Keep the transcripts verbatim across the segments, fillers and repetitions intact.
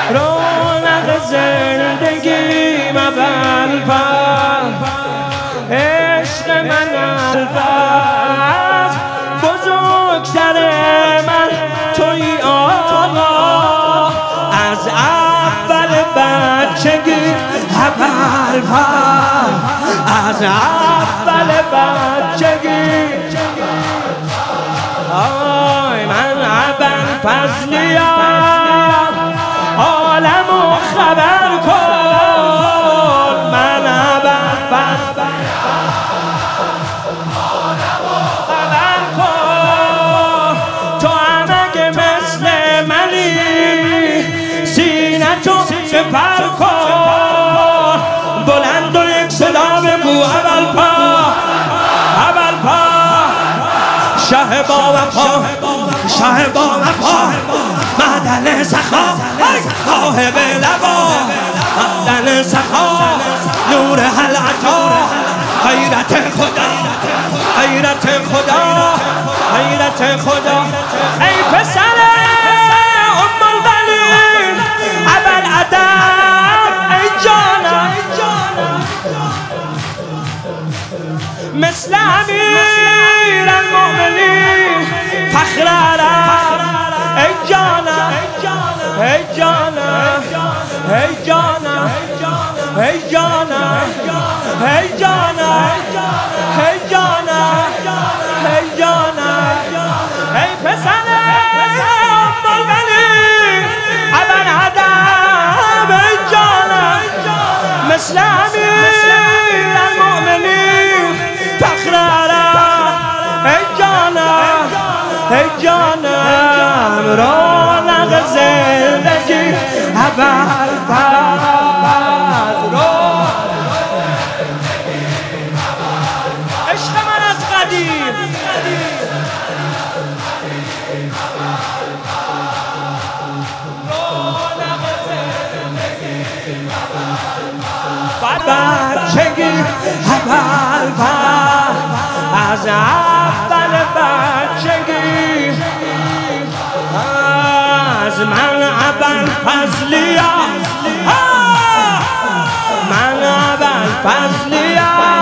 رونق زندگیم اول عشق من الفاظ بزرگتر من توی آقا از اول بچگی اول از اول بچگی آی من اول فضلیم عالمو خبر کن من اول فضلیم خبر کن تو هم اگه مثل منی سینه تو سپر کن بلند و یک صدا بگو اول پا اول پا شه با وفا شه با وفا معدن سخا صاحب لبا معدن سخا نور حلعتا غیرت خدا غیرت خدا غیرت خدا ای پسر ام البنین ابوالادب ای جانم مثل امیر المؤمنین فخر عرب ای جانم ای جانم ای جانم ای جانم ای جانم ای جانم ای جانم ای پسر ام البنین ابوالادب ای جانم مثل امیر المؤمنین فخر عرب ای جانم ای جانم رونق زندگی اول فضل عشق من از قدیم بچگی اول فضل از اول بچگی از من اول فضلیم من اول فضلیم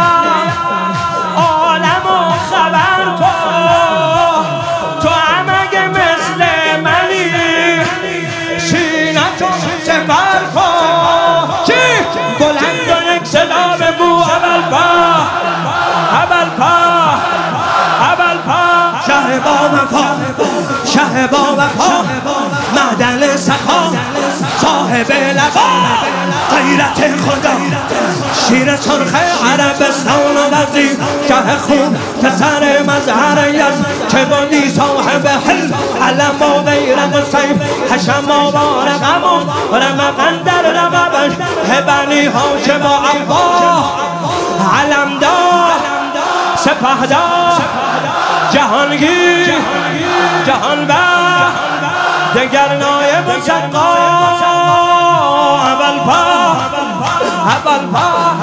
عالمو خبر کن تو هم اگه مثل منی سینه تو سپر کن چی؟ بلند و یک صدا بگو اول پا اول پا اول پا شه با وفا شه با وفا معدن سخا صاحب لبا غیرت خدا شیر سرخ عربستان و وزیر شه خون پسر مظهر یزد که بودی صاحب حلم علم و بیرق و سیف حشم و بارقم و رمقن در رقبش بنی هاشم و عبا علمدار سپهدار جهانگیر جهانبر دگر نایب سقا اول پا اول پا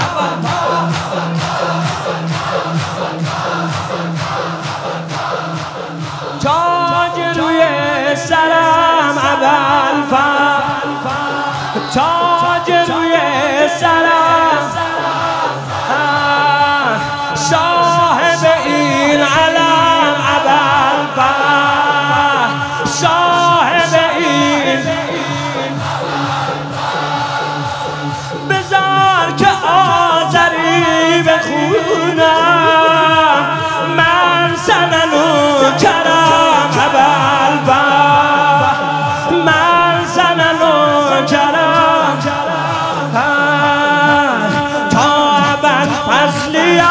تاج روی سرم اول پا تاج روی سرم صاحب این علم اول پا صاحب این بذار که آذری بخونم من سنن و کرم اول پا من سنن و کرم تا اول فضلیم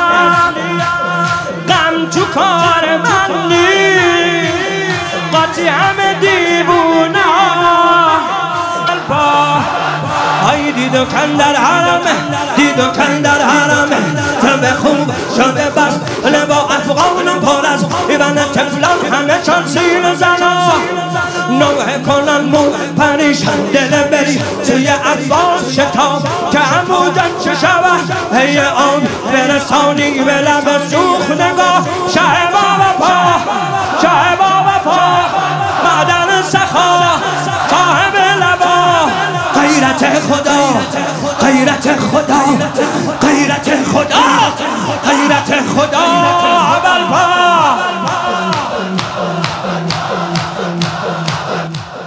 غم تو کار من نی قاطی همه دیوونه آی دیدو کن در حرمه دیدو کن در حرمه تبه خوب شده بس لبا افغان پر از ایوان تفلان همه چون سین زنا نوه کنن مو پریشان دل بری توی عباس شتاب که همو جن چه شوه هی آن برسانی به لب سوخ نگاه شه بابا پا شه بابا پا معدن سخا صاحب لبا غیرت خدا غیرت خدا غیرت خدا اول پا